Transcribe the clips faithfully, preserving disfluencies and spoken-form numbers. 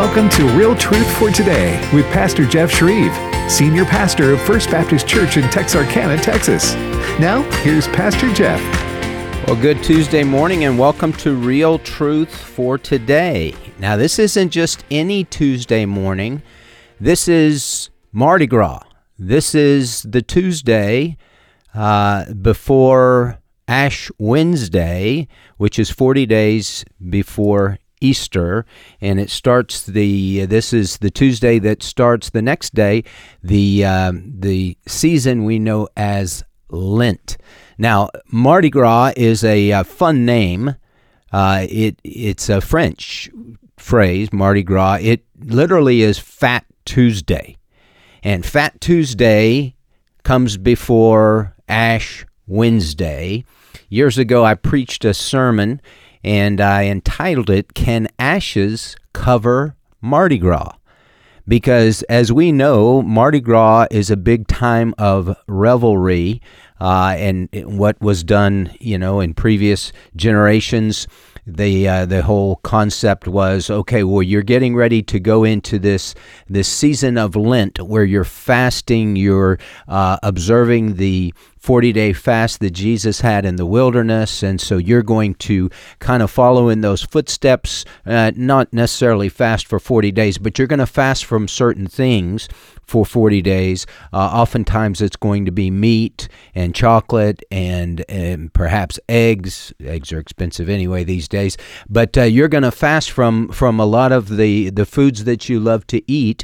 Welcome to Real Truth for Today with Pastor Jeff Shreve, Senior Pastor of First Baptist Church in Texarkana, Texas. Now, here's Pastor Jeff. Well, good Tuesday morning and welcome to Real Truth for Today. Now, this isn't just any Tuesday morning. This is Mardi Gras. This is the Tuesday uh, before Ash Wednesday, which is forty days before Easter, and it starts the, this is the Tuesday that starts the next day, the uh, the season we know as Lent. Now, Mardi Gras is a, uh fun name. Uh, it It's a French phrase, Mardi Gras. It literally is Fat Tuesday, and Fat Tuesday comes before Ash Wednesday. Years ago, I preached a sermon, and I entitled it, Can Ashes Cover Mardi Gras? Because as we know, Mardi Gras is a big time of revelry, uh, and what was done, you know, in previous generations, the uh, the whole concept was, okay, well, you're getting ready to go into this this season of Lent where you're fasting, you're uh, observing the forty-day fast that Jesus had in the wilderness, and so you're going to kind of follow in those footsteps, uh, not necessarily fast for forty days, but you're going to fast from certain things for forty days. Uh, oftentimes it's going to be meat and chocolate and, and perhaps eggs. Eggs are expensive anyway these days, but uh, you're going to fast from, from a lot of the, the foods that you love to eat.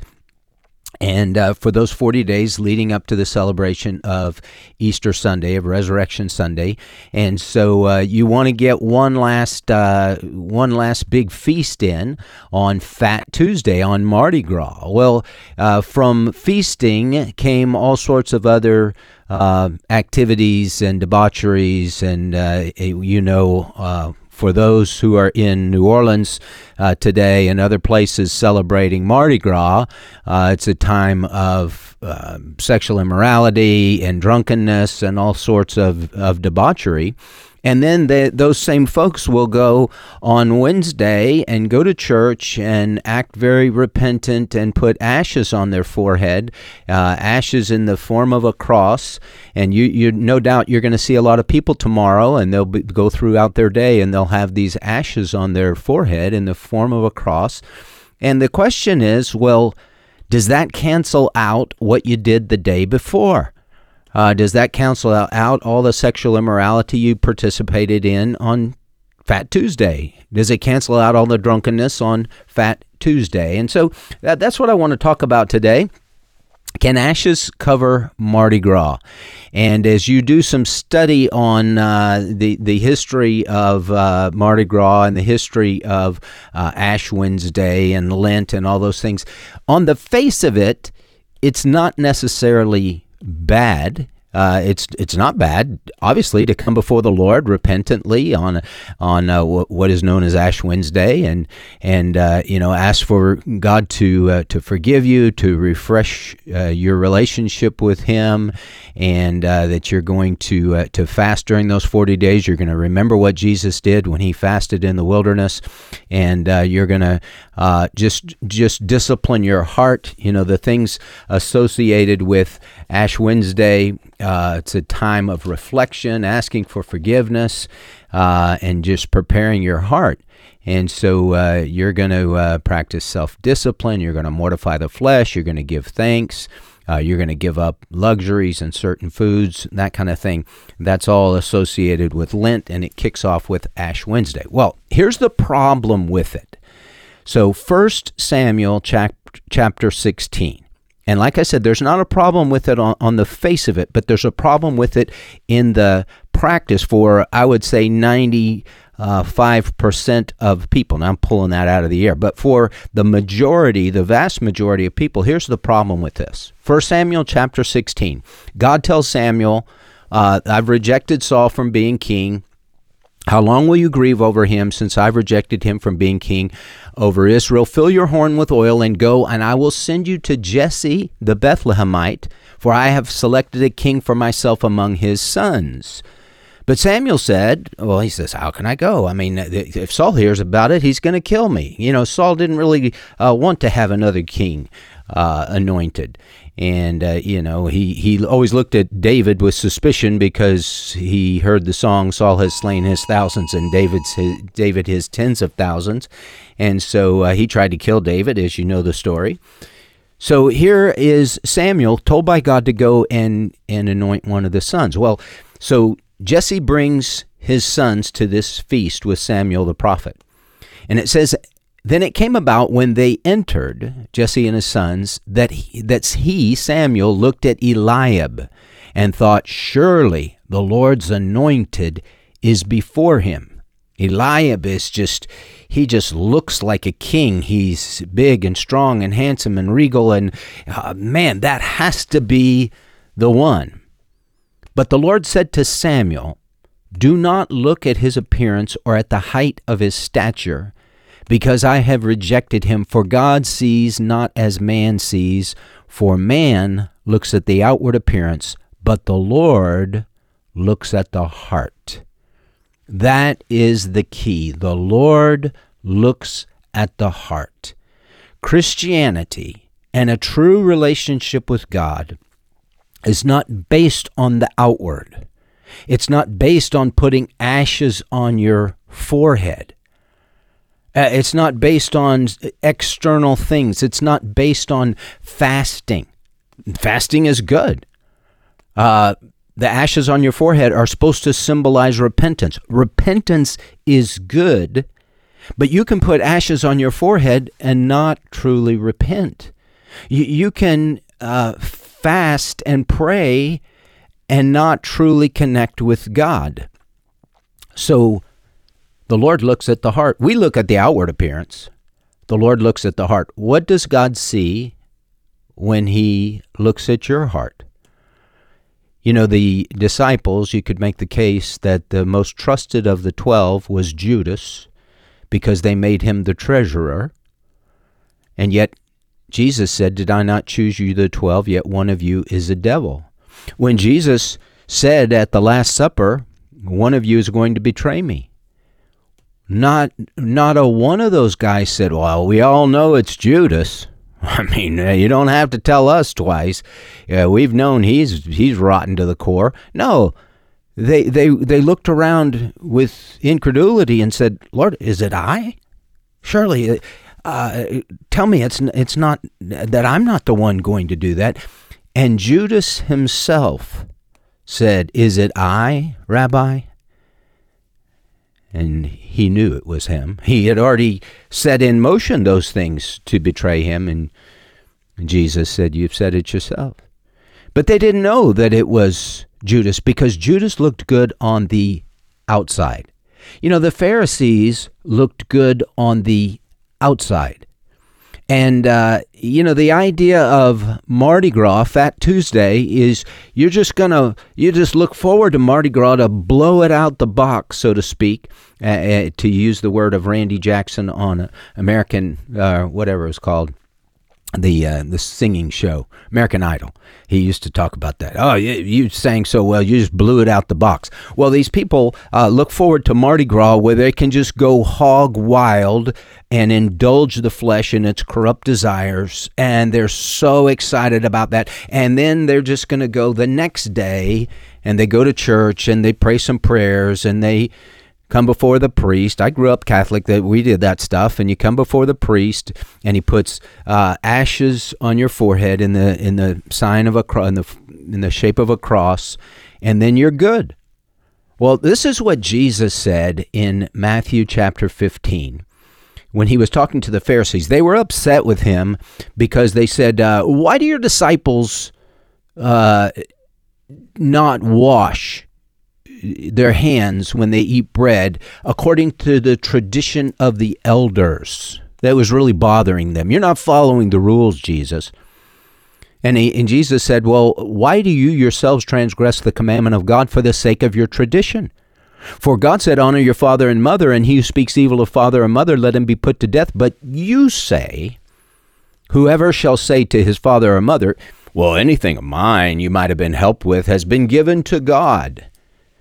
And uh, for those forty days leading up to the celebration of Easter Sunday, of Resurrection Sunday, and so uh, you want to get one last uh, one last big feast in on Fat Tuesday, on Mardi Gras. Well, uh, from feasting came all sorts of other uh, activities and debaucheries, and uh, you know. Uh, For those who are in New Orleans uh, today and other places celebrating Mardi Gras, uh, it's a time of uh, sexual immorality and drunkenness and all sorts of, of debauchery. And then they, those same folks will go on Wednesday and go to church and act very repentant and put ashes on their forehead, uh, ashes in the form of a cross. And you, you, no doubt you're going to see a lot of people tomorrow, and they'll be, go throughout their day and they'll have these ashes on their forehead in the form of a cross. And the question is, well, does that cancel out what you did the day before? Uh, does that cancel out all the sexual immorality you participated in on Fat Tuesday? Does it cancel out all the drunkenness on Fat Tuesday? And so that, that's what I want to talk about today. Can ashes cover Mardi Gras? And as you do some study on uh, the, the history of uh, Mardi Gras and the history of uh, Ash Wednesday and Lent and all those things, on the face of it, it's not necessarily bad. Uh, it's it's not bad, obviously, to come before the Lord repentantly on on uh, what is known as Ash Wednesday, and and uh, you know ask for God to uh, to forgive you, to refresh uh, your relationship with Him, and uh, that you're going to uh, to fast during those forty days. You're going to remember what Jesus did when He fasted in the wilderness, and uh, you're going to uh, just just discipline your heart. You know the things associated with Ash Wednesday. Uh, it's a time of reflection, asking for forgiveness, uh, and just preparing your heart. And so uh, you're going to uh, practice self-discipline. You're going to mortify the flesh. You're going to give thanks. Uh, you're going to give up luxuries and certain foods, that kind of thing. That's all associated with Lent, and it kicks off with Ash Wednesday. Well, here's the problem with it. So First Samuel chap- chapter sixteen. And like I said, there's not a problem with it on, on the face of it, but there's a problem with it in the practice for, I would say, ninety-five percent of people. Now, I'm pulling that out of the air. But for the majority, the vast majority of people, here's the problem with this. First Samuel chapter sixteen. God tells Samuel, uh, I've rejected Saul from being king. How long will you grieve over him, since I've rejected him from being king over Israel? Fill your horn with oil and go, and I will send you to Jesse the Bethlehemite, for I have selected a king for myself among his sons. But Samuel said, well, he says, how can I go? I mean, if Saul hears about it, he's going to kill me. You know, Saul didn't really uh, want to have another king uh, anointed. And, uh, you know, he, he always looked at David with suspicion because he heard the song, Saul has slain his thousands and David's his, David his tens of thousands. And so uh, he tried to kill David, as you know the story. So here is Samuel told by God to go and, and anoint one of the sons. Well, so Jesse brings his sons to this feast with Samuel the prophet. And it says, then it came about when they entered, Jesse and his sons, that he, that he, Samuel, looked at Eliab and thought, surely the Lord's anointed is before him. Eliab is just, he just looks like a king. He's big and strong and handsome and regal. And uh, man, that has to be the one. But the Lord said to Samuel, do not look at his appearance or at the height of his stature, because I have rejected him. For God sees not as man sees, for man looks at the outward appearance, but the Lord looks at the heart. That is the key. The Lord looks at the heart. Christianity and a true relationship with God is not based on the outward. It's not based on putting ashes on your forehead. Uh, it's not based on external things. It's not based on fasting. Fasting is good. Uh, the ashes on your forehead are supposed to symbolize repentance. Repentance is good, but you can put ashes on your forehead and not truly repent. You, you can uh, fast and pray and not truly connect with God. So the Lord looks at the heart. We look at the outward appearance. The Lord looks at the heart. What does God see when he looks at your heart? You know, the disciples, you could make the case that the most trusted of the twelve was Judas because they made him the treasurer. And yet Jesus said, did I not choose you the twelve, yet one of you is a devil? When Jesus said at the Last Supper, one of you is going to betray me, Not not a one of those guys said, well, we all know it's Judas. I mean, you don't have to tell us twice. Yeah, we've known he's he's rotten to the core. No, they they they looked around with incredulity and said, Lord, is it I? Surely, uh, tell me it's it's not that I'm not the one going to do that. And Judas himself said, is it I, Rabbi? And he knew it was him. He had already set in motion those things to betray him. And Jesus said, you've said it yourself. But they didn't know that it was Judas because Judas looked good on the outside. You know, the Pharisees looked good on the outside. And, uh, you know, the idea of Mardi Gras, Fat Tuesday, is you're just going to, you just look forward to Mardi Gras to blow it out the box, so to speak, uh, uh, to use the word of Randy Jackson on American, uh, whatever it's called, the uh, the singing show, American Idol. He used to talk about that. Oh, you, you sang so well, you just blew it out the box. Well, these people uh, look forward to Mardi Gras where they can just go hog wild and indulge the flesh in its corrupt desires, and they're so excited about that. And then they're just going to go the next day, and they go to church, and they pray some prayers, and they come before the priest. I grew up Catholic, that we did that stuff, and you come before the priest, and he puts uh, ashes on your forehead in the in the sign of a cro- in the in the shape of a cross, and then you're good. Well, this is what Jesus said in Matthew chapter fifteen. When he was talking to the Pharisees, they were upset with him because they said, uh, why do your disciples uh, not wash their hands when they eat bread according to the tradition of the elders? That was really bothering them. You're not following the rules, Jesus. And, he, and Jesus said, well, why do you yourselves transgress the commandment of God for the sake of your tradition? For God said, honor your father and mother, and he who speaks evil of father or mother, let him be put to death. But you say, whoever shall say to his father or mother, well, anything of mine you might have been helped with has been given to God.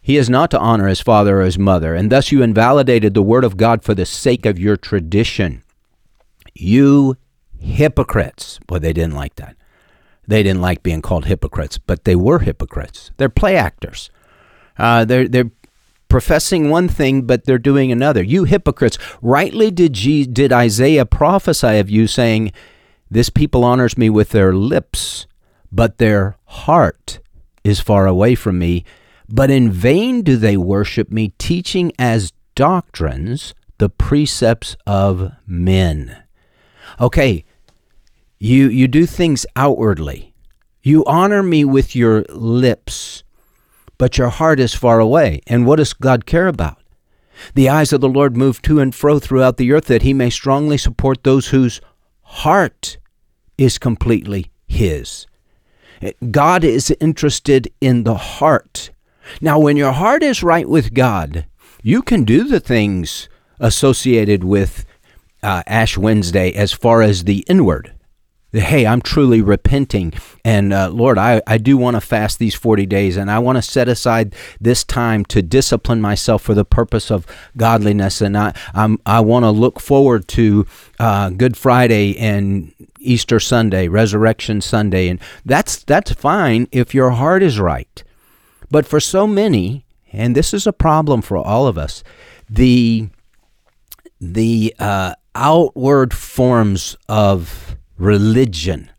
He is not to honor his father or his mother, and thus you invalidated the word of God for the sake of your tradition. You hypocrites. Boy, they didn't like that. They didn't like being called hypocrites, but they were hypocrites. They're play actors. Uh, they're they're professing one thing, but they're doing another. You hypocrites, rightly did G- did Isaiah prophesy of you, saying, this people honors me with their lips, but their heart is far away from me. But in vain do they worship me, teaching as doctrines the precepts of men. Okay, you you do things outwardly. You honor me with your lips, but your heart is far away. And what does God care about? The eyes of the Lord move to and fro throughout the earth, that he may strongly support those whose heart is completely his. God is interested in the heart. Now, when your heart is right with God, you can do the things associated with uh, Ash Wednesday as far as the inward. Hey, I'm truly repenting, and uh, Lord, I, I do want to fast these forty days, and I want to set aside this time to discipline myself for the purpose of godliness, and I I'm, I want to look forward to uh, Good Friday and Easter Sunday, Resurrection Sunday, and that's that's fine if your heart is right. But for so many, and this is a problem for all of us, the the uh, outward forms of religion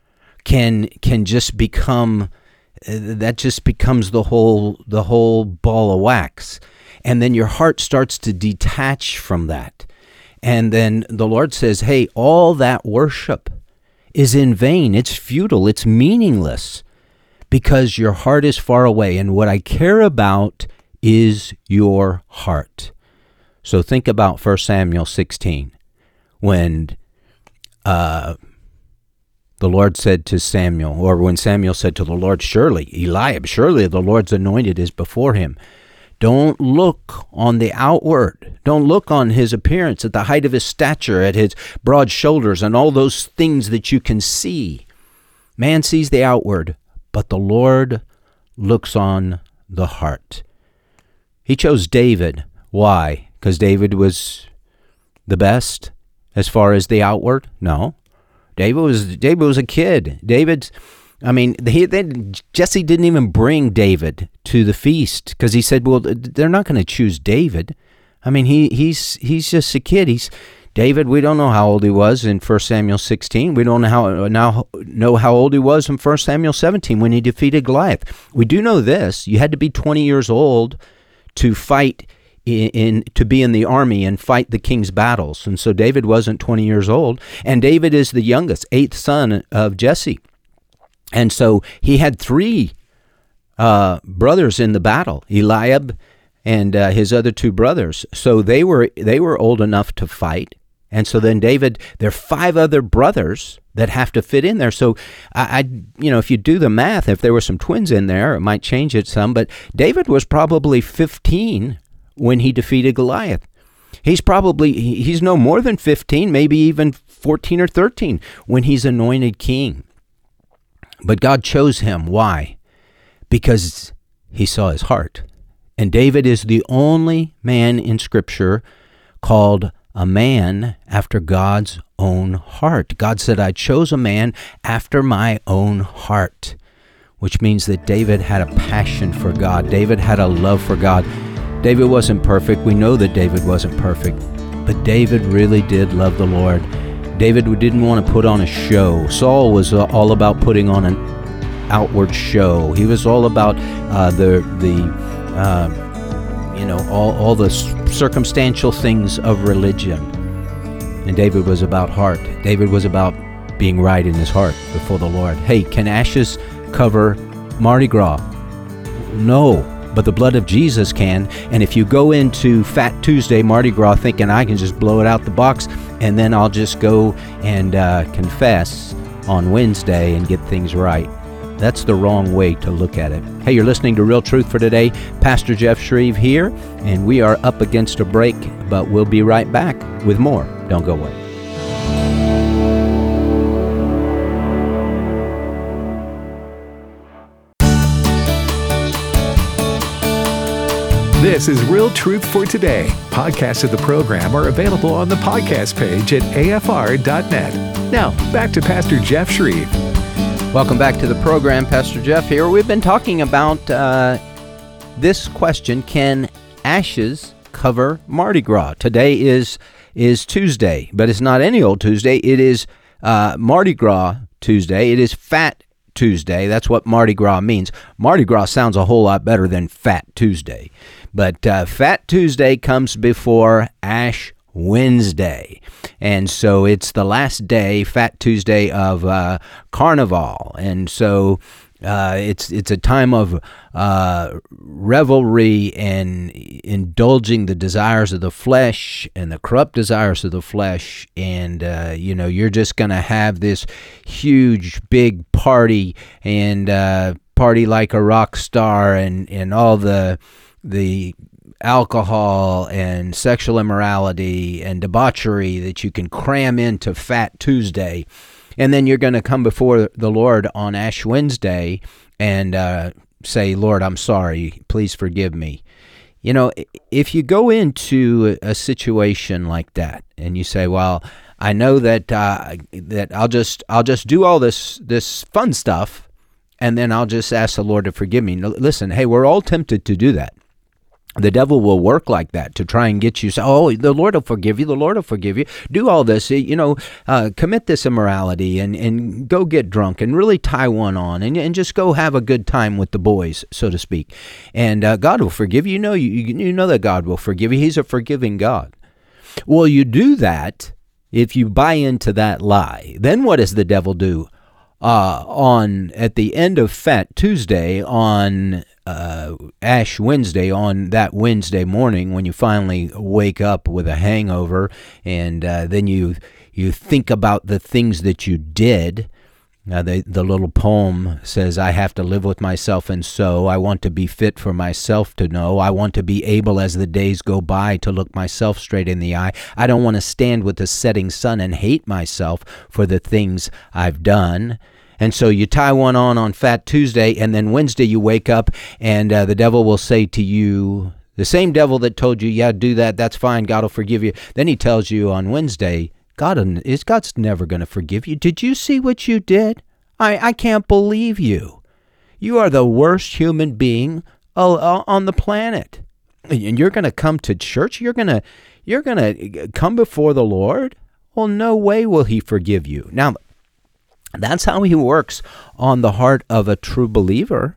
can can just become uh, that just becomes the whole the whole ball of wax, and then your heart starts to detach from that, and then the Lord says, hey, all that worship is in vain. It's futile. It's meaningless, because your heart is far away, and what I care about is your heart. So think about First Samuel sixteen, when uh the Lord said to Samuel, or when Samuel said to the Lord, surely, Eliab, surely the Lord's anointed is before him. Don't look on the outward. Don't look on his appearance, at the height of his stature, at his broad shoulders, and all those things that you can see. Man sees the outward, but the Lord looks on the heart. He chose David. Why? Because David was the best as far as the outward? No. David was David was a kid. David, I mean, he, they, Jesse didn't even bring David to the feast because he said, well, they're not going to choose David. I mean, he he's he's just a kid. He's David. We don't know how old he was in First Samuel sixteen. We don't know how now know how old he was in First Samuel seventeen when he defeated Goliath. We do know this: you had to be twenty years old to fight In, in to be in the army and fight the king's battles. And so David wasn't twenty years old, and David is the youngest, eighth son of Jesse. And so he had three uh, brothers in the battle, Eliab and uh, his other two brothers. So they were they were old enough to fight. And so then David, there are five other brothers that have to fit in there. So I, I, you know, if you do the math, if there were some twins in there, it might change it some. But David was probably fifteen when he defeated Goliath. He's probably, he's no more than fifteen, maybe even fourteen or thirteen when he's anointed king. But God chose him. Why? Because he saw his heart. And David is the only man in Scripture called a man after God's own heart. God said, I chose a man after my own heart, which means that David had a passion for God. David had a love for God. David wasn't perfect. We know that David wasn't perfect, but David really did love the Lord. David didn't want to put on a show. Saul was all about putting on an outward show. He was all about uh, the the uh, you know all all the circumstantial things of religion, and David was about heart. David was about being right in his heart before the Lord. Hey, can ashes cover Mardi Gras? No. But the blood of Jesus can. And if you go into Fat Tuesday, Mardi Gras, thinking I can just blow it out the box and then I'll just go and uh, confess on Wednesday and get things right, that's the wrong way to look at it. Hey, you're listening to Real Truth for Today. Pastor Jeff Shreve here, and we are up against a break, but we'll be right back with more. Don't go away. This is Real Truth for Today. Podcasts of the program are available on the podcast page at A F R dot net. Now, back to Pastor Jeff Shreve. Welcome back to the program. Pastor Jeff here. We've been talking about uh, this question: can ashes cover Mardi Gras? Today is is Tuesday, but it's not any old Tuesday. It is uh, Mardi Gras Tuesday. It is Fat Tuesday. That's what Mardi Gras means. Mardi Gras sounds a whole lot better than Fat Tuesday. But uh, Fat Tuesday comes before Ash Wednesday. And so it's the last day, Fat Tuesday, of uh, Carnival. And so uh, it's it's a time of uh, revelry and indulging the desires of the flesh and the corrupt desires of the flesh. And, uh, you know, you're just going to have this huge, big party and uh, party like a rock star and, and all the the alcohol and sexual immorality and debauchery that you can cram into Fat Tuesday. And then you're going to come before the Lord on Ash Wednesday and uh, say, Lord, I'm sorry. Please forgive me. You know, if you go into a situation like that and you say, well, I know that uh, that I'll just I'll just do all this this fun stuff and then I'll just ask the Lord to forgive me. No, listen, hey, we're all tempted to do that. The devil will work like that to try and get you. So, oh, the Lord will forgive you. The Lord will forgive you. Do all this, you know, uh, commit this immorality and, and go get drunk and really tie one on and, and just go have a good time with the boys, so to speak. And uh, God will forgive you. You know, you, you know that God will forgive you. He's a forgiving God. Well, you do that if you buy into that lie. Then what does the devil do? Uh, on at the end of Fat Tuesday, on uh, Ash Wednesday, on that Wednesday morning when you finally wake up with a hangover, and uh, then you you think about the things that you did. Uh, the, the little poem says, I have to live with myself, and so I want to be fit for myself to know. I want to be able as the days go by to look myself straight in the eye. I don't want to stand with the setting sun and hate myself for the things I've done. And so you tie one on on Fat Tuesday, and then Wednesday you wake up, and uh, the devil will say to you, the same devil that told you, yeah, do that, that's fine, God will forgive you. Then he tells you on Wednesday, God is God's never going to forgive you. Did you see what you did? I, I can't believe you. You are the worst human being uh, on the planet. And you're going to come to church? You're going to you're going to come before the Lord? Well, no way will he forgive you. Now, that's how he works on the heart of a true believer.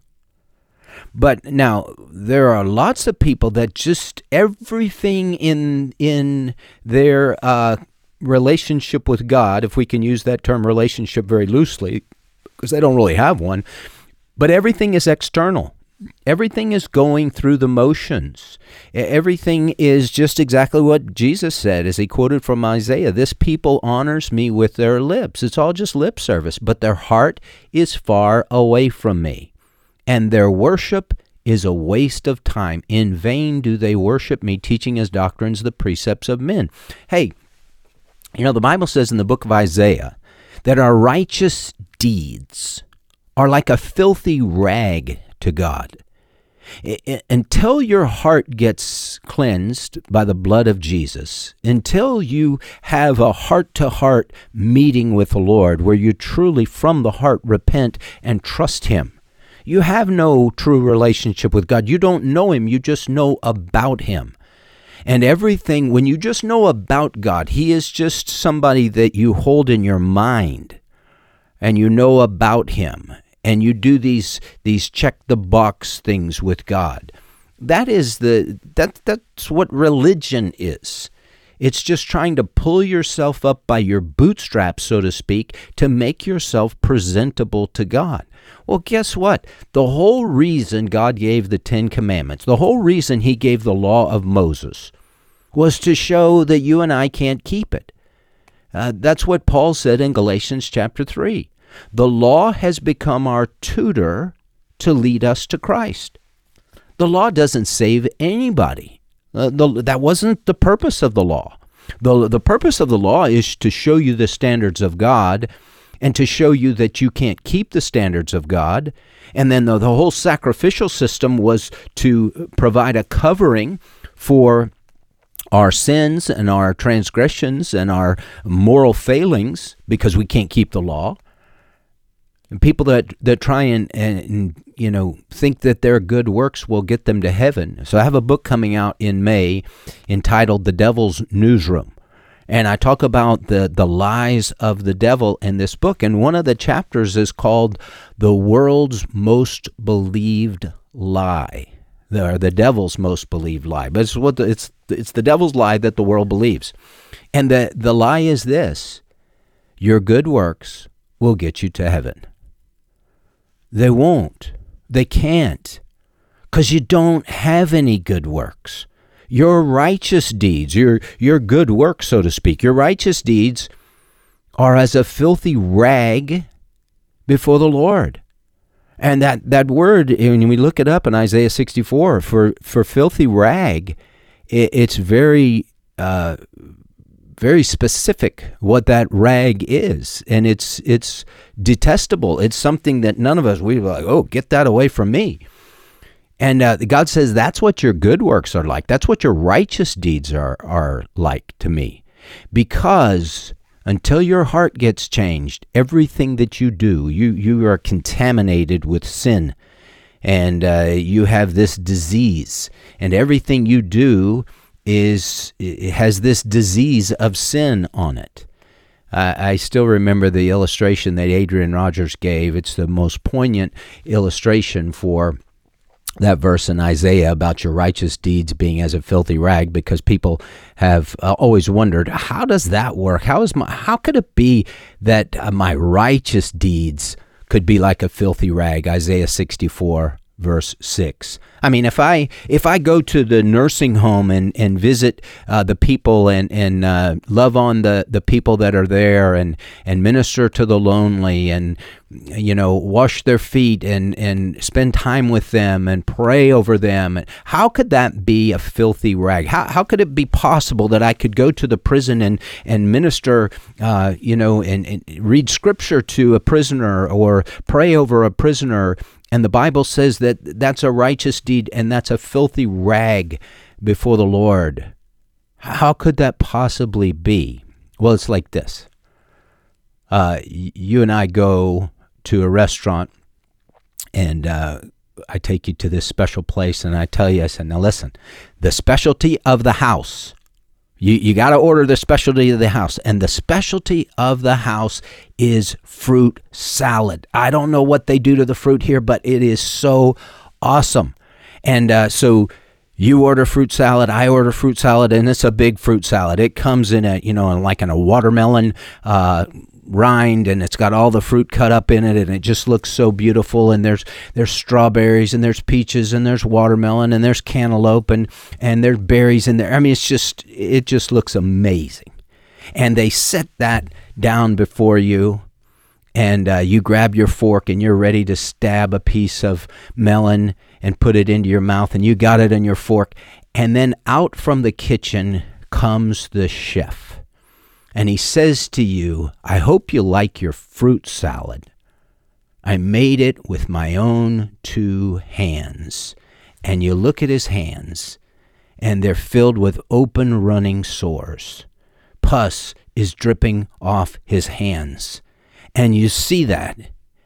But now, there are lots of people that just everything in in their uh, relationship with God, if we can use that term relationship very loosely, because they don't really have one, but everything is external. Everything is going through the motions. Everything is just exactly what Jesus said as he quoted from Isaiah. This people honors me with their lips. It's all just lip service, but their heart is far away from me. And their worship is a waste of time. In vain do they worship me, teaching as doctrines the precepts of men. Hey, you know, the Bible says in the book of Isaiah that our righteous deeds are like a filthy rag to God. I, until your heart gets cleansed by the blood of Jesus, until you have a heart-to-heart meeting with the Lord where you truly from the heart repent and trust him, you have no true relationship with God. You don't know him, you just know about him. And everything, when you just know about God, he is just somebody that you hold in your mind and you know about him. And you do these these check the box things with God. That is the that that's what religion is. It's just trying to pull yourself up by your bootstraps, so to speak, to make yourself presentable to God. Well, guess what? The whole reason God gave the Ten Commandments, the whole reason he gave the law of Moses, was to show that you and I can't keep it. Uh, that's what Paul said in Galatians chapter three. The law has become our tutor to lead us to Christ. The law doesn't save anybody. Uh, the, that wasn't the purpose of the law. The, the purpose of the law is to show you the standards of God and to show you that you can't keep the standards of God. And then the, the whole sacrificial system was to provide a covering for our sins and our transgressions and our moral failings because we can't keep the law. And people that, that try and, and, you know, think that their good works will get them to heaven. So I have a book coming out in May entitled The Devil's Newsroom. And I talk about the, the lies of the devil in this book. And one of the chapters is called The World's Most Believed Lie. The, the devil's most believed lie. But it's, what the, it's, it's the devil's lie that the world believes. And the, the lie is this: your good works will get you to heaven. They won't. They can't. Because you don't have any good works. Your righteous deeds, your your good works, so to speak, your righteous deeds are as a filthy rag before the Lord. And that, that word, when we look it up in Isaiah sixty-four, for, for filthy rag, it, it's very uh, very specific what that rag is. And it's it's detestable. It's something that none of us, we were like, oh, get that away from me. And uh, God says that's what your good works are like. That's what your righteous deeds are, are like to me. Because until your heart gets changed, everything that you do, you, you are contaminated with sin. And uh, you have this disease. And everything you do is it has this disease of sin on it. Uh, I still remember the illustration that Adrian Rogers gave. It's the most poignant illustration for that verse in Isaiah about your righteous deeds being as a filthy rag, because people have uh, always wondered, how does that work? How is my, how could it be that uh, my righteous deeds could be like a filthy rag? Isaiah sixty-four, verse six. I mean, if I if I go to the nursing home and, and visit uh, the people and, and uh, love on the, the people that are there and, and minister to the lonely and, you know, wash their feet and, and spend time with them and pray over them, how could that be a filthy rag? How how could it be possible that I could go to the prison and, and minister, uh, you know, and, and read scripture to a prisoner or pray over a prisoner, and the Bible says that that's a righteous deed and that's a filthy rag before the Lord? How could that possibly be? Well, it's like this. Uh, you and I go to a restaurant, and uh, I take you to this special place, and I tell you, I said, now listen, the specialty of the house, you, you got to order the specialty of the house, and the specialty of the house is fruit salad. I don't know what they do to the fruit here, but it is so awesome. And uh, so you order fruit salad, I order fruit salad, and it's a big fruit salad. It comes in a, you know, like in a watermelon uh rind, and it's got all the fruit cut up in it, and it just looks so beautiful. And there's there's strawberries, and there's peaches, and there's watermelon, and there's cantaloupe, and and there's berries in there. I mean, it's just it just looks amazing. And they set that down before you, and uh, you grab your fork, and you're ready to stab a piece of melon and put it into your mouth, and you got it in your fork. And then out from the kitchen comes the chef. And he says to you, I hope you like your fruit salad. I made it with my own two hands. And you look at his hands, and they're filled with open running sores. Pus is dripping off his hands. And you see that.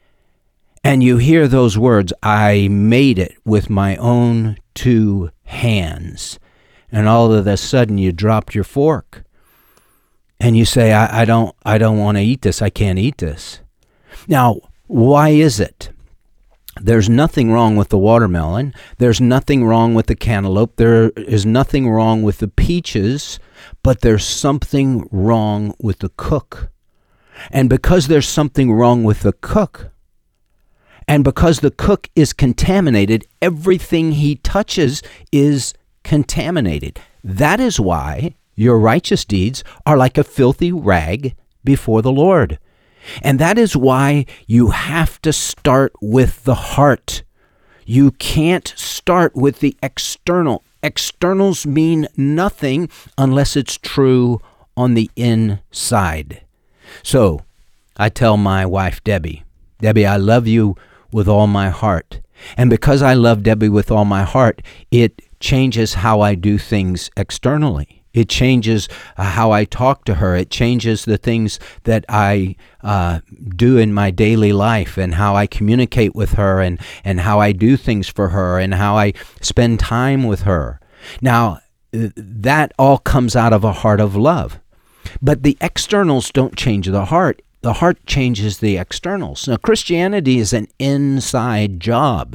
And you hear those words, I made it with my own two hands. And all of a sudden you dropped your fork. And you say, I, I don't I don't want to eat this. I can't eat this. Now, why is it? There's nothing wrong with the watermelon. There's nothing wrong with the cantaloupe. There is nothing wrong with the peaches. But there's something wrong with the cook. And because there's something wrong with the cook, and because the cook is contaminated, everything he touches is contaminated. That is why your righteous deeds are like a filthy rag before the Lord. And that is why you have to start with the heart. You can't start with the external. Externals mean nothing unless it's true on the inside. So, I tell my wife, Debbie, Debbie, I love you with all my heart. And because I love Debbie with all my heart, it changes how I do things externally. It changes uh, how I talk to her. It changes the things that I uh, do in my daily life and how I communicate with her and, and how I do things for her and how I spend time with her. Now, that all comes out of a heart of love. But the externals don't change the heart. The heart changes the externals. Now, Christianity is an inside job.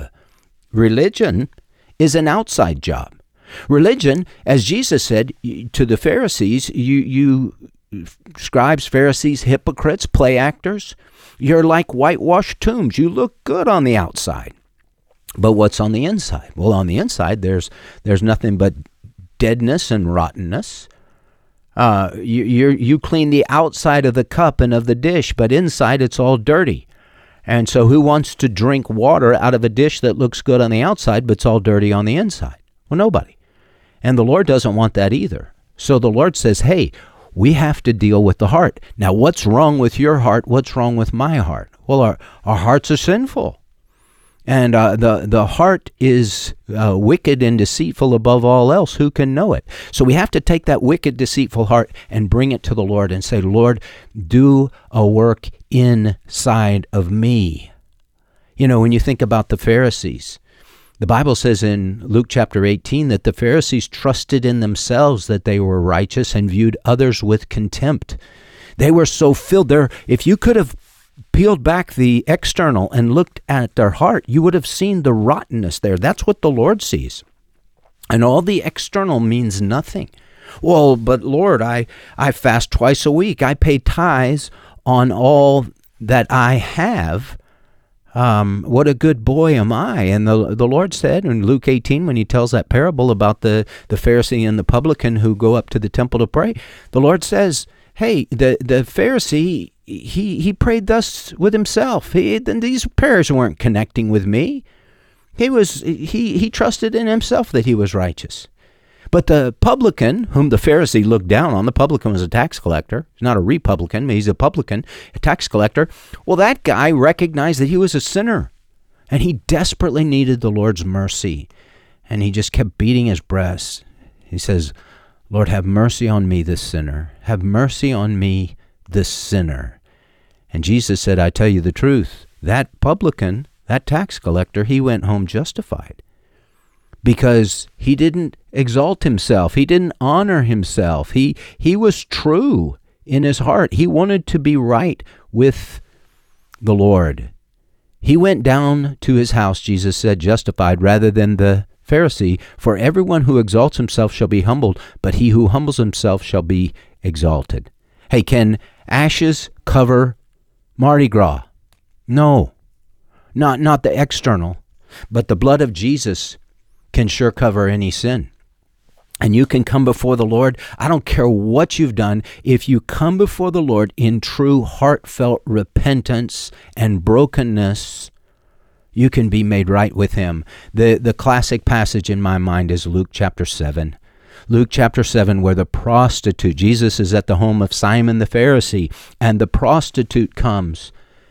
Religion is an outside job. Religion, as Jesus said to the Pharisees, you, you scribes, Pharisees, hypocrites, play actors, you're like whitewashed tombs. You look good on the outside. But what's on the inside? Well, on the inside, there's there's nothing but deadness and rottenness. Uh, you you you clean the outside of the cup and of the dish, but inside it's all dirty. And so who wants to drink water out of a dish that looks good on the outside, but it's all dirty on the inside? Well, nobody. And the Lord doesn't want that either. So the Lord says, hey, we have to deal with the heart. Now, what's wrong with your heart? What's wrong with my heart? Well, our, our hearts are sinful. And uh, the, the heart is uh, wicked and deceitful above all else. Who can know it? So we have to take that wicked, deceitful heart and bring it to the Lord and say, Lord, do a work inside of me. You know, when you think about the Pharisees, the Bible says in Luke chapter eighteen that the Pharisees trusted in themselves that they were righteous and viewed others with contempt. They were so filled there. If you could have peeled back the external and looked at their heart, you would have seen the rottenness there. That's what the Lord sees. And all the external means nothing. Well, but Lord, I, I fast twice a week. I pay tithes on all that I have. Um, what a good boy am I. And the the Lord said in Luke eighteen, when he tells that parable about the, the Pharisee and the publican who go up to the temple to pray, the Lord says, hey, the, the Pharisee, he, he prayed thus with himself. He, these prayers weren't connecting with me. He was he he trusted in himself that he was righteous. But the publican, whom the Pharisee looked down on, the publican was a tax collector. He's not a republican, but he's a publican, a tax collector. Well, that guy recognized that he was a sinner, and he desperately needed the Lord's mercy. And he just kept beating his breast. He says, Lord, have mercy on me, this sinner. Have mercy on me, this sinner. And Jesus said, I tell you the truth, that publican, that tax collector, he went home justified. Because he didn't exalt himself. He didn't honor himself. He he was true in his heart. He wanted to be right with the Lord. He went down to his house, Jesus said, justified rather than the Pharisee. For everyone who exalts himself shall be humbled, but he who humbles himself shall be exalted. Hey, can ashes cover Mardi Gras? No, not, not the external, but the blood of Jesus can sure cover any sin. And you can come before the Lord. I don't care what you've done. If you come before the Lord in true heartfelt repentance and brokenness, you can be made right with him. The, the classic passage in my mind is Luke chapter seven. Luke chapter seven, where the prostitute, Jesus is at the home of Simon the Pharisee, and the prostitute comes.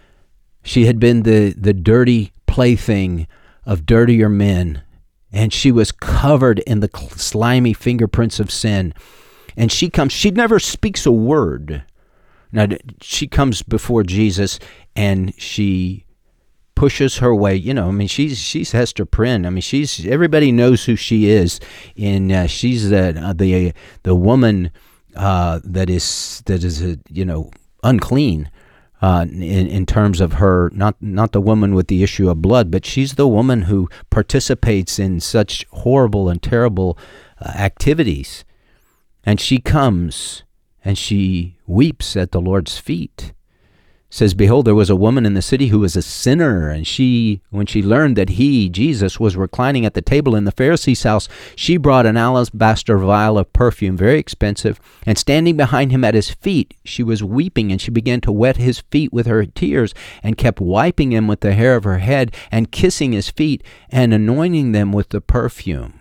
She had been the, the dirty plaything of dirtier men. And she was covered in the slimy fingerprints of sin. And she comes, she never speaks a word. Now, she comes before Jesus and she pushes her way. You know, I mean, she's she's Hester Prynne. I mean, she's everybody knows who she is. And uh, she's the, uh, the the woman uh, that is, that is uh, you know, unclean. Uh, in, in terms of her, not not the woman with the issue of blood, but she's the woman who participates in such horrible and terrible uh, activities. And she comes and she weeps at the Lord's feet. Says, behold, there was a woman in the city who was a sinner, and she, when she learned that he, Jesus, was reclining at the table in the Pharisee's house, she brought an alabaster vial of perfume, very expensive, and standing behind him at his feet, she was weeping, and she began to wet his feet with her tears, and kept wiping him with the hair of her head, and kissing his feet, and anointing them with the perfume.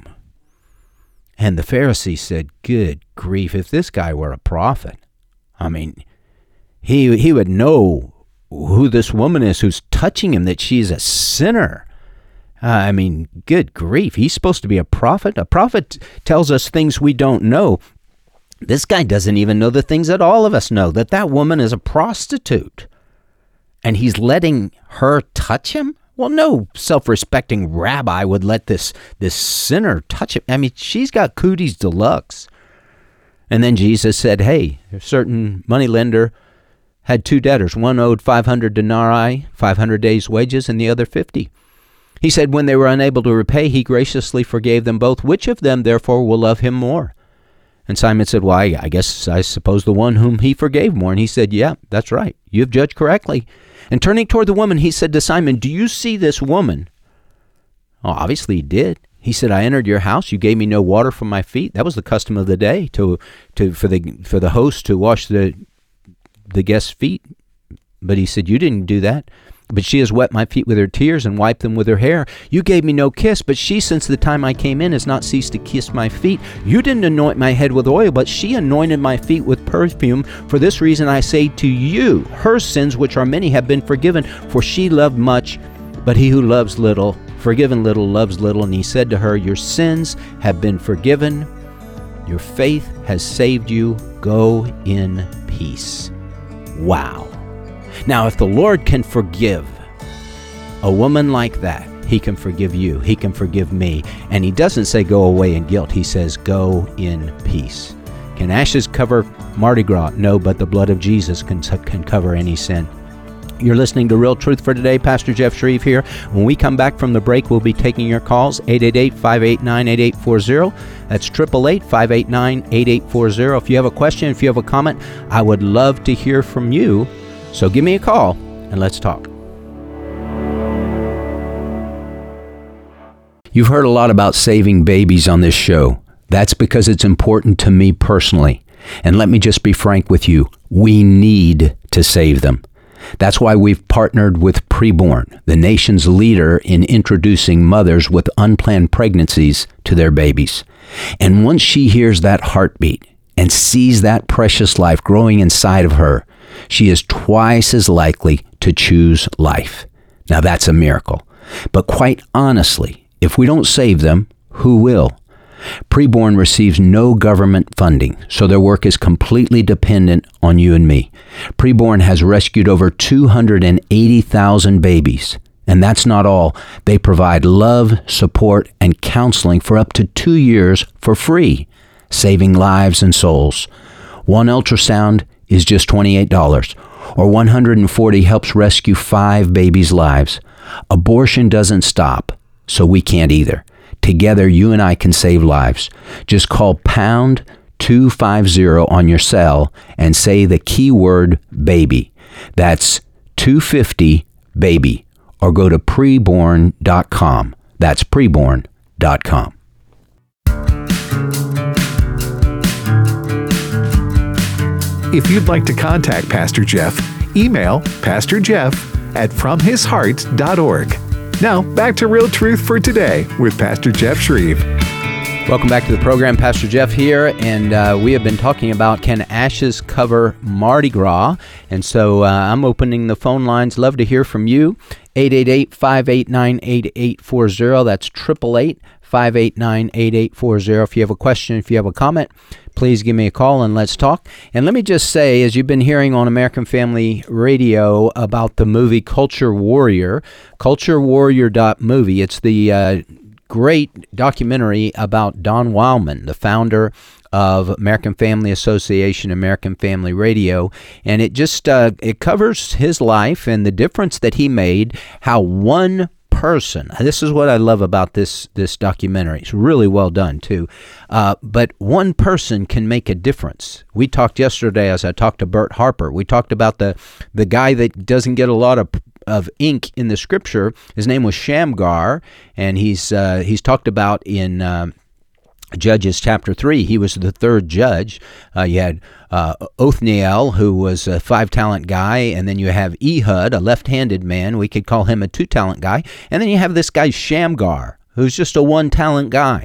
And the Pharisee said, good grief, if this guy were a prophet, I mean, He he would know who this woman is who's touching him, that she's a sinner. Uh, I mean, good grief. He's supposed to be a prophet. A prophet tells us things we don't know. This guy doesn't even know the things that all of us know, that that woman is a prostitute. And he's letting her touch him? Well, no self-respecting rabbi would let this, this sinner touch him. I mean, she's got cooties deluxe. And then Jesus said, hey, a certain moneylender had two debtors. One owed five hundred denarii, five hundred days' wages, and the other fifty. He said, when they were unable to repay, he graciously forgave them both. Which of them, therefore, will love him more? And Simon said, well, I, I guess, I suppose the one whom he forgave more. And he said, yeah, that's right. You have judged correctly. And turning toward the woman, he said to Simon, do you see this woman? Oh, obviously he did. He said, I entered your house. You gave me no water for my feet. That was the custom of the day to, to for the for the host to wash the the guest's feet. But he said, you didn't do that. But she has wet my feet with her tears and wiped them with her hair. You gave me no kiss, but she, since the time I came in, has not ceased to kiss my feet. You didn't anoint my head with oil, but she anointed my feet with perfume. For this reason I say to you, her sins, which are many, have been forgiven, for she loved much. But he who loves little, forgiven little, loves little. And he said to her, your sins have been forgiven. Your faith has saved you. Go in peace. Wow. Now, if the Lord can forgive a woman like that, he can forgive you. He can forgive me. And he doesn't say go away in guilt. He says go in peace. Can ashes cover Mardi Gras? No, but the blood of Jesus can, can cover any sin. You're listening to Real Truth for Today. Pastor Jeff Shreve here. When we come back from the break, we'll be taking your calls, eight eight eight, five eight nine, eight eight four zero. That's eight eight eight, five eight nine, eight eight four zero. If you have a question, if you have a comment, I would love to hear from you. So give me a call and let's talk. You've heard a lot about saving babies on this show. That's because it's important to me personally. And let me just be frank with you. We need to save them. That's why we've partnered with Preborn, the nation's leader in introducing mothers with unplanned pregnancies to their babies. And once she hears that heartbeat and sees that precious life growing inside of her, she is twice as likely to choose life. Now that's a miracle. But quite honestly, if we don't save them, who will? Preborn receives no government funding, so their work is completely dependent on you and me. Preborn has rescued over two hundred eighty thousand babies. And that's not all. They provide love, support, and counseling for up to two years for free, saving lives and souls. One ultrasound is just twenty-eight dollars, or one hundred forty helps rescue five babies' lives. Abortion doesn't stop, so we can't either. Together, you and I can save lives. Just call pound two fifty on your cell and say the keyword baby. That's two fifty baby, or go to preborn dot com. That's preborn dot com. If you'd like to contact Pastor Jeff, email pastor jeff at from his heart dot org. Now, back to Real Truth for Today with Pastor Jeff Shreve. Welcome back to the program. Pastor Jeff here, and uh, we have been talking about can ashes cover Mardi Gras? And so uh, I'm opening the phone lines. Love to hear from you. eight eight eight, five eight nine, eight eight four zero. That's eight eight eight, five eight nine, eight eight four zero. If you have a question, if you have a comment, please give me a call and let's talk. And let me just say, as you've been hearing on American Family Radio about the movie Culture Warrior, culture warrior dot movie, it's the uh, great documentary about Don Wildman, the founder of American Family Association, American Family Radio, and it just uh, it covers his life and the difference that he made, how one person, this is what I love about this this documentary. It's really well done too. Uh, but one person can make a difference. We talked yesterday, as I talked to Bert Harper, we talked about the the guy that doesn't get a lot of of ink in the scripture. His name was Shamgar, and he's uh, he's talked about in uh, Judges chapter three. He was the third judge. Uh, you had uh, Othniel, who was a five-talent guy, and then you have Ehud, a left-handed man. We could call him a two-talent guy. And then you have this guy Shamgar, who's just a one-talent guy.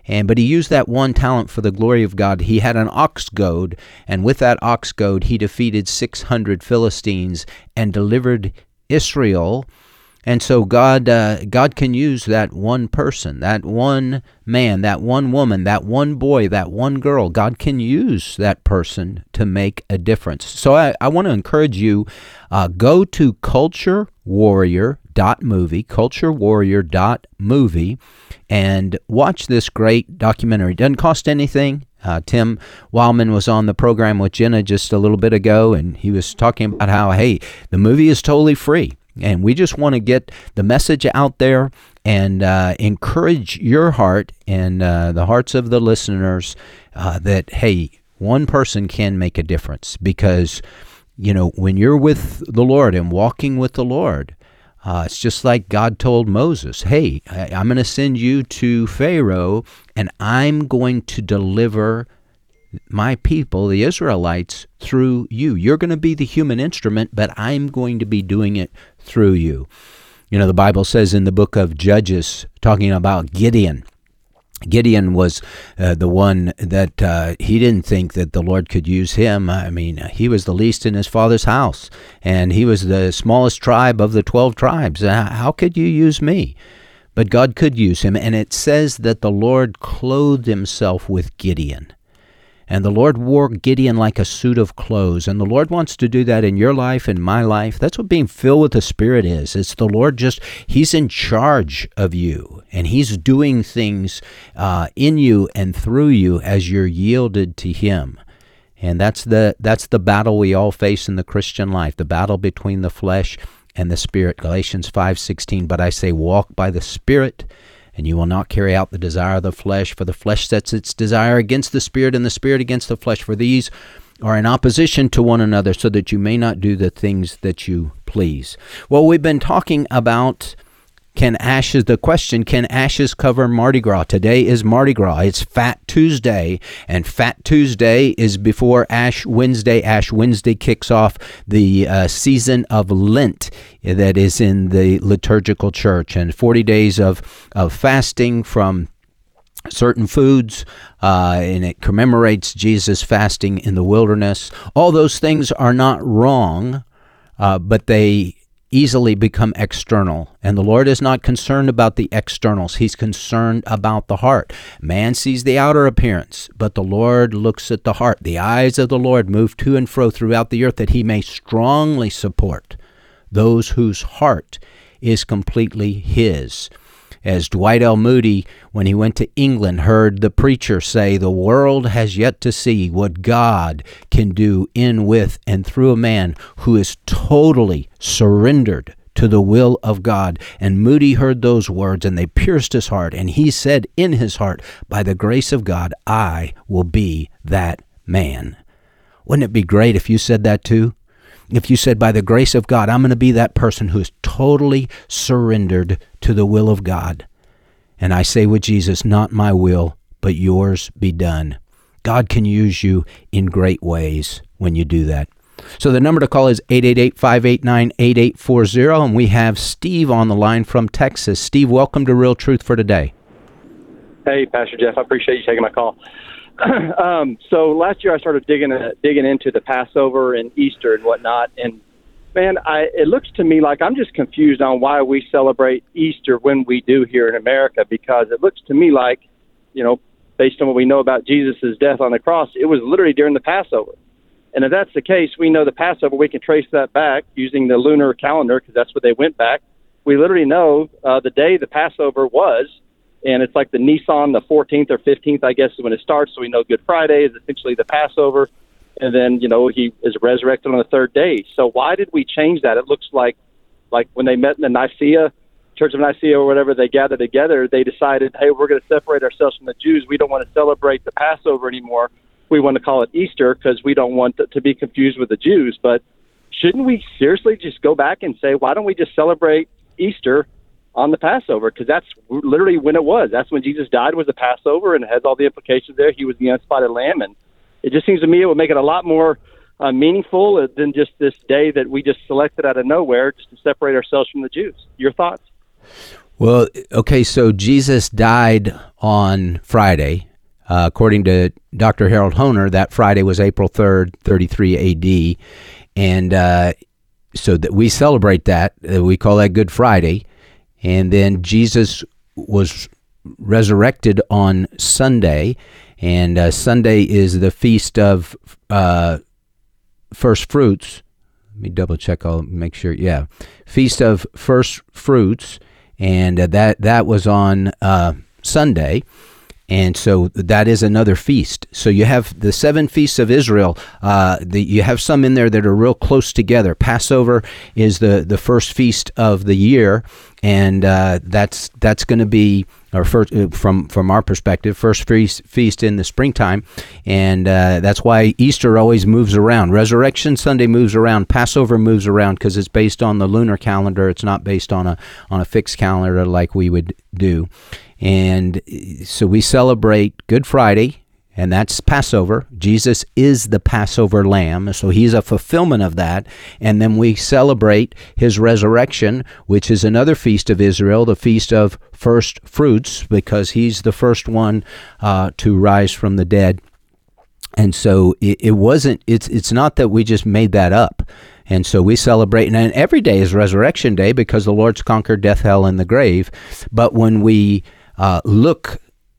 And but he used that one talent for the glory of God. He had an ox goad, and with that ox goad, he defeated six hundred Philistines and delivered Israel. And so God uh, God can use that one person, that one man, that one woman, that one boy, that one girl. God can use that person to make a difference. So I, I want to encourage you, uh, go to culture warrior dot movie, culture warrior dot movie, and watch this great documentary. It doesn't cost anything. Uh, Tim Wildman was on the program with Jenna just a little bit ago, and he was talking about how, hey, the movie is totally free. And we just want to get the message out there and uh, encourage your heart and uh, the hearts of the listeners uh, that, hey, one person can make a difference. Because, you know, when you're with the Lord and walking with the Lord, uh, it's just like God told Moses, hey, I'm going to send you to Pharaoh, and I'm going to deliver my people, the Israelites, through you. You're going to be the human instrument, but I'm going to be doing it through you. You know, the Bible says in the book of Judges, talking about Gideon, Gideon was uh, the one that uh, he didn't think that the Lord could use him. I mean, he was the least in his father's house, and he was the smallest tribe of the twelve tribes. How could you use me? But God could use him, and it says that the Lord clothed himself with Gideon. And the Lord wore Gideon like a suit of clothes. And the Lord wants to do that in your life and my life. That's what being filled with the Spirit is. It's the Lord just, He's in charge of you. And He's doing things uh, in you and through you as you're yielded to Him. And that's the that's the battle we all face in the Christian life, the battle between the flesh and the Spirit. Galatians five sixteen, but I say walk by the Spirit, and you will not carry out the desire of the flesh, for the flesh sets its desire against the Spirit, and the Spirit against the flesh, for these are in opposition to one another, so that you may not do the things that you please. Well, we've been talking about can ashes, the question, can ashes cover Mardi Gras? Today is Mardi Gras. It's Fat Tuesday, and Fat Tuesday is before Ash Wednesday. Ash Wednesday kicks off the uh, season of Lent that is in the liturgical church, and forty days of, of fasting from certain foods, uh, and it commemorates Jesus fasting in the wilderness. All those things are not wrong, uh, but they easily become external. And the Lord is not concerned about the externals. He's concerned about the heart. Man sees the outer appearance, but the Lord looks at the heart. The eyes of the Lord move to and fro throughout the earth, that He may strongly support those whose heart is completely His. As Dwight L. Moody, when he went to England, heard the preacher say, the world has yet to see what God can do in, with, and through a man who is totally surrendered to the will of God. And Moody heard those words, and they pierced his heart. And he said in his heart, by the grace of God, I will be that man. Wouldn't it be great if you said that too? If you said, by the grace of God, I'm going to be that person who is totally surrendered to the will of God. And I say with Jesus, not my will, but yours be done. God can use you in great ways when you do that. So the number to call is eight eight eight, five eight nine, eight eight four zero, and we have Steve on the line from Texas. Steve, welcome to Real Truth for Today. Hey, Pastor Jeff, I appreciate you taking my call. um, so last year I started digging uh, digging into the Passover and Easter and whatnot, and man, I, it looks to me like I'm just confused on why we celebrate Easter when we do here in America, because it looks to me like, you know, based on what we know about Jesus' death on the cross, it was literally during the Passover. And if that's the case, we know the Passover, we can trace that back using the lunar calendar, because that's where they went back. We literally know uh, the day the Passover was, and it's like the Nisan, the fourteenth or fifteenth, I guess, is when it starts. So we know Good Friday is essentially the Passover. And then, you know, He is resurrected on the third day. So why did we change that? It looks like like when they met in the Nicaea, Church of Nicaea or whatever, they gathered together, they decided, hey, we're going to separate ourselves from the Jews. We don't want to celebrate the Passover anymore. We want to call it Easter because we don't want to be confused with the Jews. But shouldn't we seriously just go back and say, why don't we just celebrate Easter on the Passover? Because that's literally when it was. That's when Jesus died, was the Passover, and it has all the implications there. He was the unspotted lamb, and it just seems to me it would make it a lot more uh, meaningful than just this day that we just selected out of nowhere just to separate ourselves from the Jews. Your thoughts? Well, okay, so Jesus died on Friday. Uh, according to Doctor Harold Hoehner, that Friday was April third, thirty-three A D, and uh, so that we celebrate that. Uh, we call that Good Friday, and then Jesus was resurrected on Sunday, and uh, Sunday is the feast of uh, first fruits. Let me double check. I'll make sure. Yeah, feast of first fruits, and uh, that that was on uh, Sunday. And so that is another feast. So you have the seven feasts of Israel. Uh, the, you have some in there that are real close together. Passover is the, the first feast of the year, and uh, that's that's going to be, or first, from from our perspective, first feast, feast in the springtime, and uh, that's why Easter always moves around. Resurrection Sunday moves around. Passover moves around because it's based on the lunar calendar. It's not based on a on a fixed calendar like we would do. And so we celebrate Good Friday, and that's Passover. Jesus is the Passover lamb, so he's a fulfillment of that. And then we celebrate his resurrection, which is another feast of Israel, the feast of first fruits, because he's the first one uh, to rise from the dead. And so it, it wasn't, it's it's not that we just made that up. And so we celebrate, and every day is Resurrection Day because the Lord's conquered death, hell, and the grave. But when we uh, look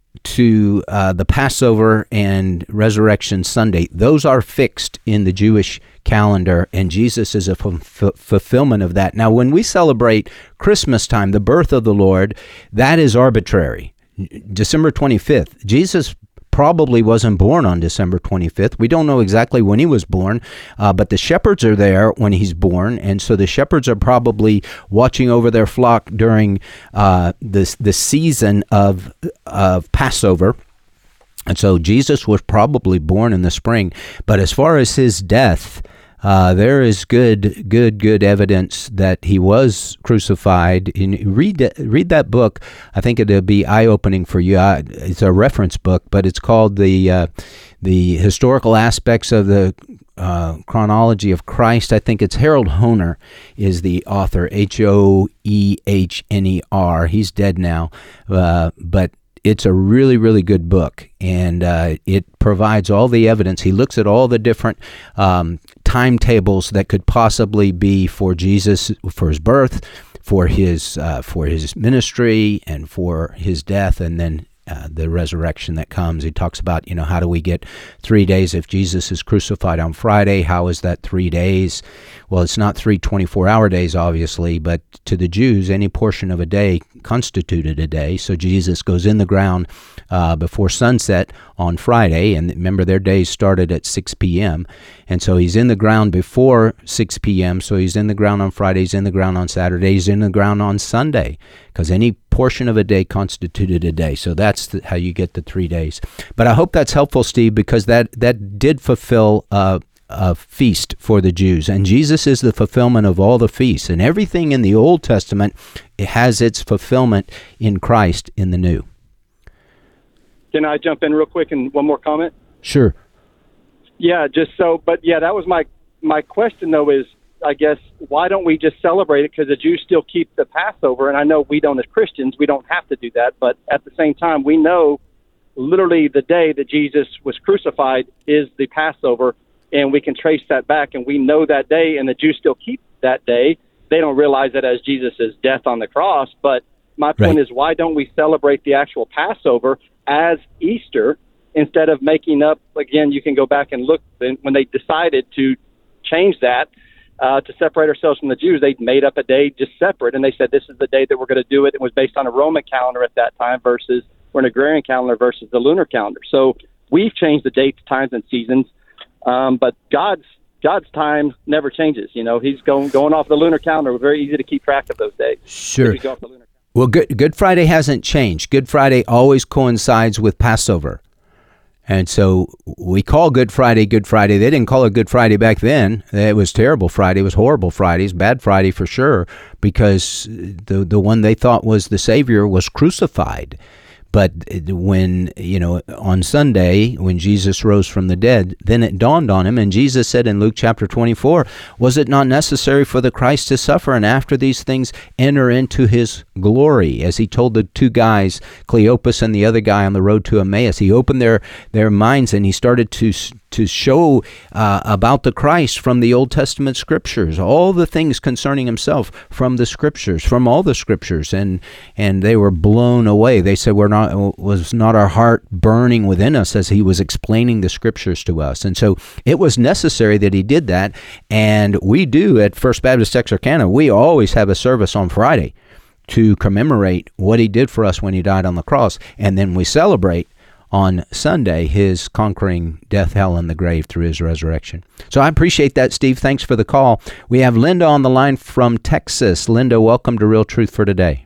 to uh, the Passover and Resurrection Sunday, those are fixed in the Jewish calendar, and Jesus is a f- f- fulfillment of that. Now, when we celebrate Christmas time, the birth of the Lord, that is arbitrary. December twenty-fifth, Jesus probably wasn't born on December twenty-fifth. We don't know exactly when he was born, uh, but the shepherds are there when he's born, and so the shepherds are probably watching over their flock during uh, this the season of of Passover. And so Jesus was probably born in the spring. But as far as his death, Uh, there is good, good, good evidence that he was crucified. And read that, read that book. I think it'll be eye-opening for you. I, it's a reference book, but it's called the uh, the historical aspects of the uh, chronology of Christ. I think it's Harold Hoehner is the author. H O E H N E R. He's dead now, uh, but it's a really, really good book, and uh, it provides all the evidence. He looks at all the different um, timetables that could possibly be for Jesus, for his birth, for his uh, for his ministry, and for his death, and then uh, the resurrection that comes. He talks about, you know, how do we get three days if Jesus is crucified on Friday? How is that three days? Well, it's not three twenty-four hour days, obviously, but to the Jews, any portion of a day constituted a day. So Jesus goes in the ground uh, before sunset on Friday, and remember their days started at six p.m., and so he's in the ground before six p.m., so he's in the ground on Friday, he's in the ground on Saturday, he's in the ground on Sunday, because any portion of a day constituted a day. So that's the, how you get the three days. But I hope that's helpful, Steve, because that, that did fulfill uh, a feast for the Jews. And Jesus is the fulfillment of all the feasts. And everything in the Old Testament, it has its fulfillment in Christ in the New. Can I jump in real quick and one more comment? Sure. Yeah, just so, but yeah, that was my, my question, though, is, I guess, why don't we just celebrate it? Because the Jews still keep the Passover, and I know we don't as Christians, we don't have to do that, but at the same time, we know literally the day that Jesus was crucified is the Passover, and we can trace that back, and we know that day, and the Jews still keep that day. They don't realize that as Jesus' death on the cross, but my point Right. is, why don't we celebrate the actual Passover as Easter instead of making up, again, you can go back and look, when they decided to change that, Uh, to separate ourselves from the Jews, they made up a day just separate, and they said this is the day that we're going to do it. It was based on a Roman calendar at that time versus or an agrarian calendar versus the lunar calendar. So we've changed the dates, times, and seasons, um, but God's God's time never changes. You know, He's going going off the lunar calendar. We're very easy to keep track of those days. Sure. If you go off the lunar calendar. Well, Good, Good Friday hasn't changed. Good Friday always coincides with Passover. And so we call Good Friday Good Friday. They didn't call it Good Friday back then. It was terrible Friday. It was horrible Fridays, bad Friday for sure, because the the one they thought was the Savior was crucified. But when, you know, on Sunday, when Jesus rose from the dead, then it dawned on him, and Jesus said in Luke chapter twenty-four, was it not necessary for the Christ to suffer and after these things enter into his glory? As he told the two guys, Cleopas and the other guy on the road to Emmaus, he opened their, their minds and he started to to show uh, about the Christ from the Old Testament scriptures, all the things concerning himself from the scriptures, from all the scriptures, and and they were blown away. They said, "We're not was not our heart burning within us," as he was explaining the scriptures to us. And so it was necessary that he did that. And we do at First Baptist Texarkana, we always have a service on Friday to commemorate what he did for us when he died on the cross, and then we celebrate on Sunday his conquering death, hell, and the grave through his resurrection. So I appreciate that, Steve. Thanks for the call. We have Linda on the line from Texas. Linda, welcome to Real Truth for Today.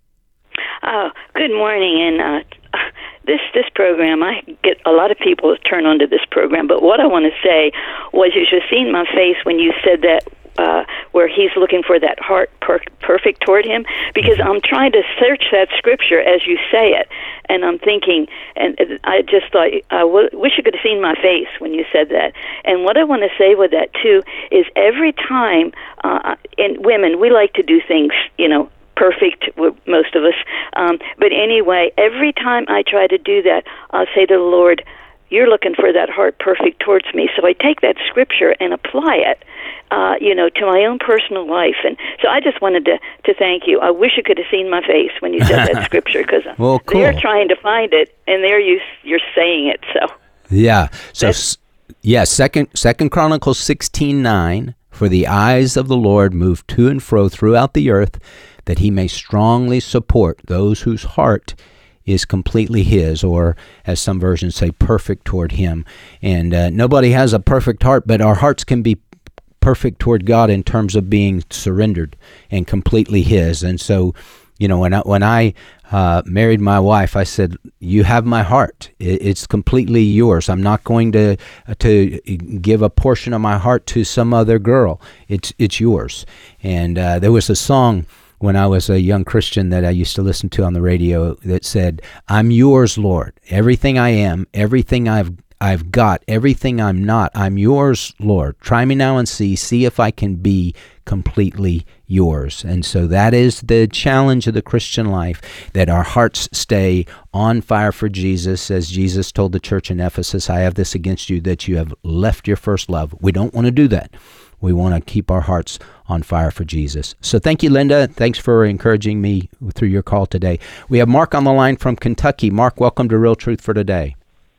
Oh, good morning. And uh, this this program, I get a lot of people turn onto this program. But what I want to say was, you should have seen my face when you said that. Uh, where he's looking for that heart per- perfect toward him, because I'm trying to search that scripture as you say it, and I'm thinking, and I just thought, I w- wish you could have seen my face when you said that. And what I want to say with that too is, every time, uh, and women, we like to do things, you know, perfect, most of us, um, but anyway, every time I try to do that, I'll say to the Lord, you're looking for that heart perfect towards me. So I take that scripture and apply it, uh, you know, to my own personal life. And so I just wanted to, to thank you. I wish you could have seen my face when you said that scripture, because well, cool. They're trying to find it, and there you you're saying it. So yeah, so s- yeah, second Second Chronicles sixteen nine. For the eyes of the Lord move to and fro throughout the earth, that he may strongly support those whose heart is completely his, or as some versions say, perfect toward him. And uh, nobody has a perfect heart, but our hearts can be perfect toward God in terms of being surrendered and completely his. And so, you know, when I, when I uh, married my wife, I said, you have my heart. It's completely yours. I'm not going to to give a portion of my heart to some other girl. It's, it's yours. And uh, there was a song when I was a young Christian that I used to listen to on the radio that said, I'm yours, Lord. Everything I am, everything I've I've got, everything I'm not, I'm yours, Lord. Try me now and see, see if I can be completely yours. And so that is the challenge of the Christian life, that our hearts stay on fire for Jesus. As Jesus told the church in Ephesus, I have this against you, that you have left your first love. We don't want to do that. We want to keep our hearts on fire for Jesus. So thank you, Linda. Thanks for encouraging me through your call today. We have Mark on the line from Kentucky. Mark, welcome to Real Truth for Today.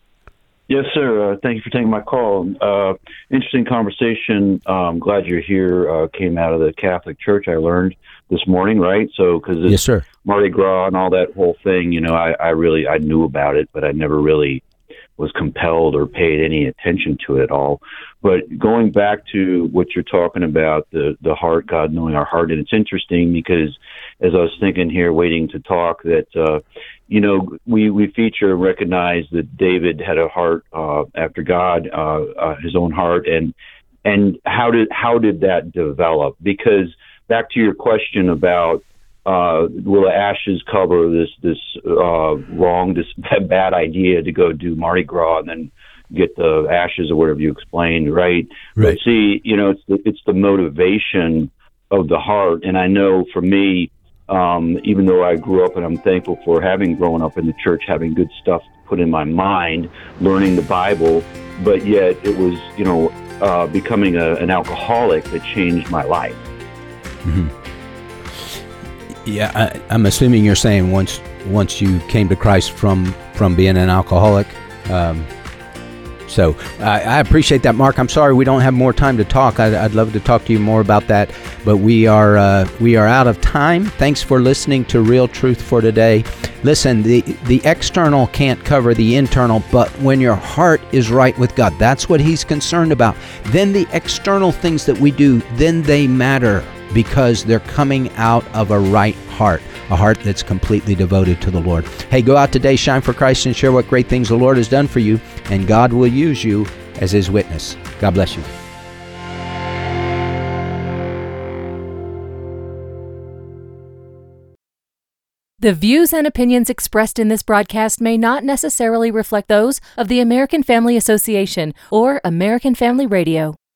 Yes, sir. Uh, thank you for taking my call. Uh, interesting conversation. Um, glad you're here. Uh, came out of the Catholic Church, I learned this morning, right? So, because yes, sir. Mardi Gras and all that whole thing, you know, I, I really, I knew about it, but I never really was compelled or paid any attention to it at all. But going back to what you're talking about, the, the heart, God knowing our heart, and it's interesting because as I was thinking here, waiting to talk, that, uh, you know, we, we feature and recognize that David had a heart uh, after God, uh, uh, his own heart, and and how did how did that develop? Because back to your question about uh, will the ashes cover this this uh, wrong, this bad idea to go do Mardi Gras and then get the ashes or whatever you explained, right? Right. But see, you know, it's the, it's the motivation of the heart, and I know for me, um, even though I grew up, and I'm thankful for having grown up in the church, having good stuff put in my mind, learning the Bible, but yet it was, you know, uh, becoming a, an alcoholic that changed my life. Mm-hmm. Yeah, I, I'm assuming you're saying once once you came to Christ from from being an alcoholic. Um, so I, I appreciate that, Mark. I'm sorry we don't have more time to talk. I'd, I'd love to talk to you more about that, but we are uh, we are out of time. Thanks for listening to Real Truth for Today. Listen, the the external can't cover the internal, but when your heart is right with God, that's what He's concerned about. Then the external things that we do, then they matter, because they're coming out of a right heart, a heart that's completely devoted to the Lord. Hey, go out today, shine for Christ, and share what great things the Lord has done for you, and God will use you as His witness. God bless you. The views and opinions expressed in this broadcast may not necessarily reflect those of the American Family Association or American Family Radio.